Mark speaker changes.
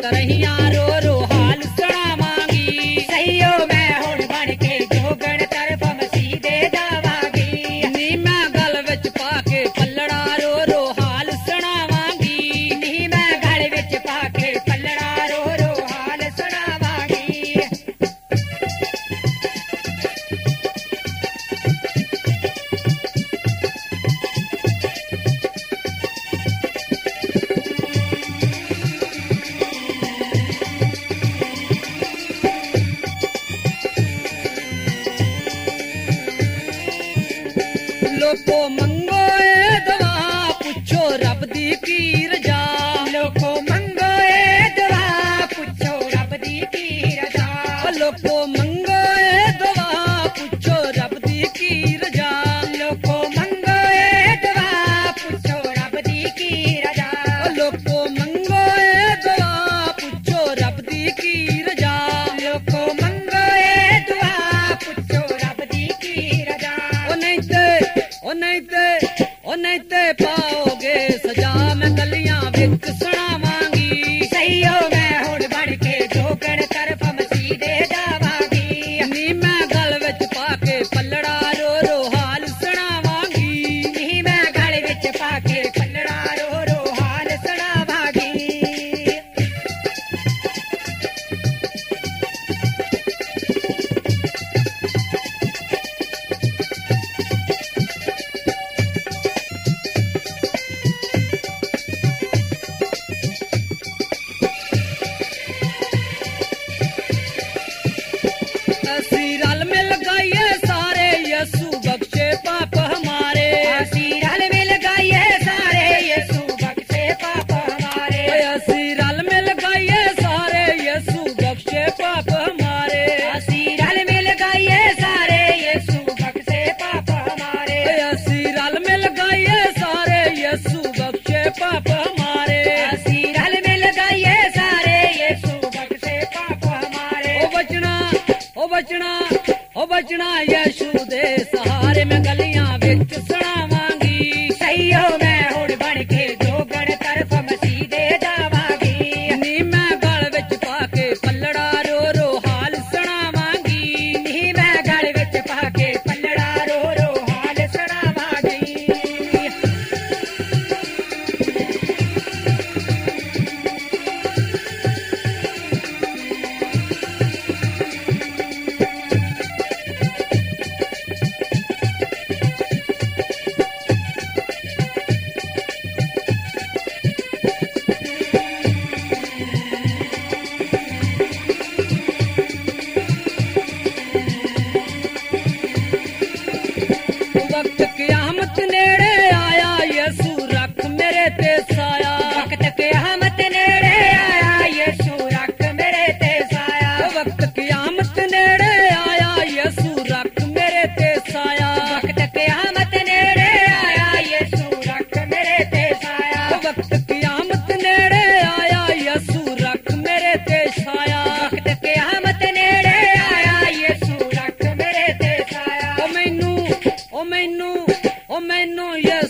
Speaker 1: ਤਰਹੀਆਂ ਰੋ ਰੋ ਹਾਲ ਸੁਣਾਵਾਂਗੀ।
Speaker 2: ਸਈਓ ਮੈਂ ਹੁਣ ਬਣ ਕੇ ਜੋਗਣ ਤਰਫ ਮਸੀਹ ਦੇ ਜਾਵਾਂਗੀ।
Speaker 1: ਨੀ ਮੈਂ ਗਲ ਵਿੱਚ ਪਾ ਕੇ ਪੱਲੜਾ ਰੋ ਰੋ ਹਾਲ ਸੁਣਾਵਾਂਗੀ।
Speaker 2: ਨੀ ਮੈਂ ਗਲ ਵਿੱਚ ਪਾ ਕੇ ਪੱਲੜਾ ਰੋ ਰੋ ਹਾਲ ਸੁਣਾਵਾਂਗੀ।
Speaker 1: ਲੋਕੋ ਮੰਗੋ ਏ ਦੁਆ ਪੁੱਛੋ ਰੱਬ ਦੀ ਕੀ ਰਜਾ।
Speaker 2: ਲੋਕੋ ਮੰਗੋ ਏ ਦੁਆ ਪੁੱਛੋ ਰੱਬ ਦੀ ਕੀ ਰਜਾ।
Speaker 1: ਲੋਕੋ ਮੰਗੋ ਏ ਦੁਆ ਪੁੱਛੋ ਰੱਬ ਦੀ ਕੀ ਰਜਾ।
Speaker 2: ਲੋਕੋ ਮੰਗੋ ਏ ਦੁਆ ਪੁੱਛੋ ਰੱਬ ਦੀ ਕੀ ਰਜਾ।
Speaker 1: ਲੋਕੋ ਮੰਗੋ ਏ ਦੁਆ ਪੁੱਛੋ ਰੱਬ ਦੀ ਕੀ ਰਜਾ।
Speaker 2: ਲੋਕੋ ਮੰਗੋ ਏ ਦੁਆ ਪੁੱਛੋ ਰੱਬ ਦੀ ਕੀ ਰਜਾ।
Speaker 1: ਉਹ ਨਹੀਂ ਤੇ ਪਾਓਗੇ ਸਜਾ ਮੈਂ ਗਲੀਆਂ ਵਿੱਚ ਸੁਣਾਵਾਂਗੀ।
Speaker 2: ਸਈਓ ਮੈਂ ਹੁਣ ਬਣ ਕੇ ਜੋਗਣ ਤਰਫ ਮਸੀਹ ਦੇ ਜਾਵਾਂਗੀ।
Speaker 1: ਨੀ ਮੈਂ ਗਲ ਵਿੱਚ ਪਾ ਕੇ ਪੱਲੜਾ ਰੋ ਰੋ ਹਾਲ ਸੁਣਾਵਾਂਗੀ।
Speaker 2: ਨੀ ਮੈਂ ਗਲ ਵਿੱਚ ਪਾ ਕੇ ਪੱਲੜਾ ਰੋ ਰੋ ਹਾਲ ਸੁਣਾਵਾਂਗੀ। ਅਸੀਂ ਰਲ ਮਿਲ ਗਾਈਏ ਸਾਰੇ ਯਿਸੂ ਬਖਸ਼ੇ ਪਾਪ ਹਮਾਰੇ। ਅਸੀਂ ਰਲ ਮਿਲ ਗਾਈਏ ਸਾਰੇ ਯਿਸੂ ਬਖਸ਼ੇ ਪਾਪ ਹਮਾਰੇ।
Speaker 1: ਅਸੀਂ ਰਲ ਮਿਲ ਗਾਈਏ ਸਾਰੇ ਯਿਸੂ ਬਖਸ਼ੇ ਪਾਪ ਹਮਾਰੇ।
Speaker 2: ਅਸੀਂ ਰਲ ਮਿਲ ਗਾਈਏ ਸਾਰੇ ਯਿਸੂ ਬਖਸ਼ੇ ਪਾਪ ਹਮਾਰੇ।
Speaker 1: ਅਸੀਂ ਰਲ ਮਿਲ ਗਾਈਏ ਸਾਰੇ ਯਿਸੂ ਬਖਸ਼ੇ ਪਾਪ ਹਮਾਰੇ।
Speaker 2: ਅਸੀਂ ਰਲ ਮਿਲ ਗਾਈਏ ਸਾਰੇ ਯਿਸੂ ਬਖਸ਼ੇ ਪਾਪ ਹਮਾਰੇ।
Speaker 1: ਉਹ ਬਚਣਾ ਯਿਸੂ ਦੇ ਸਹਾਰੇ ਮੈਂ ਗਲੀਆਂ ਵਿੱਚ ਸੁਣਾਵਾਂਗੀ।
Speaker 2: ਸਈਓ ਮੈਂ ਹੁਣ ਬਣ ਕੇ ਜੋਗਣ ਤਰਫ ਮਸੀਹ ਦੇ ਜਾਵਾਂਗੀ।
Speaker 1: ਨੀ ਮੈਂ ਗਲ ਵਿੱਚ ਪਾ ਕੇ ਪੱਲੜਾ ਰੋ ਰੋ ਹਾਲ ਸੁਣਾਵਾਂਗੀ।
Speaker 2: ਨੀ ਮੈਂ ਗਲ ਵਿੱਚ ਪਾ ਕੇ ਪੱਲੜਾ ਰੋ ਰੋ ਹਾਲ ਸੁਣਾਵਾਂਗੀ।
Speaker 1: ਵਕਤ ਕਿਆਮਤ ਨੇੜੇ ਆਇਆ ਯਿਸੂ ਰੱਖ ਮੇਰੇ ਤੇ ਸਾਇਆ।
Speaker 2: ਵਕਤ ਕਿਆਮਤ ਨੇੜੇ ਆਇਆ ਯਿਸੂ ਰੱਖ ਮੇਰੇ ਤੇ ਸਾਇਆ।
Speaker 1: ਵਕਤ ਕਿਆਮਤ ਨੇੜੇ ਆਇਆ ਯਿਸੂ ਰੱਖ ਮੇਰੇ ਤੇ ਸਾਇਆ।
Speaker 2: ਵਕਤ ਕਿਆਮਤ ਨੇੜੇ ਆਇਆ ਯਿਸੂ ਰੱਖ ਮੇਰੇ ਤੇ ਸਾਇਆ।
Speaker 1: ਵਕਤ ਕਿਆਮਤ ਨੇੜੇ ਆਇਆ ਯਿਸੂ ਰੱਖ ਮੇਰੇ ਤੇ ਛਾਇਆ।
Speaker 2: ਵਕਤ ਕਿਆਮਤ ਨੇੜੇ ਆਇਆ ਯਿਸੂ ਰੱਖ ਮੇਰੇ ਤੇ ਸਾਇਆ।
Speaker 1: ਉਹ ਮੈਨੂੰ